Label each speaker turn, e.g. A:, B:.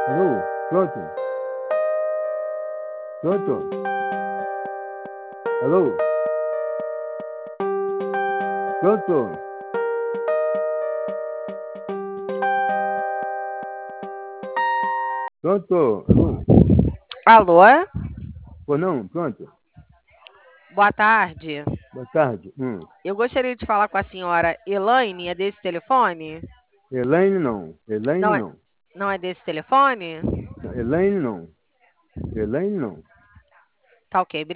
A: Alô? Pronto? Pronto? Alô? Pronto? Pronto? Alô?
B: Alô?
A: Pô, não? Pronto?
B: Boa tarde.
A: Boa tarde.
B: Eu gostaria de falar com a senhora Elaine, é desse telefone?
A: Elaine não. Elaine
B: Não é,
A: não.
B: não é desse telefone?
A: Elaine não. Elaine não.
B: Tá ok.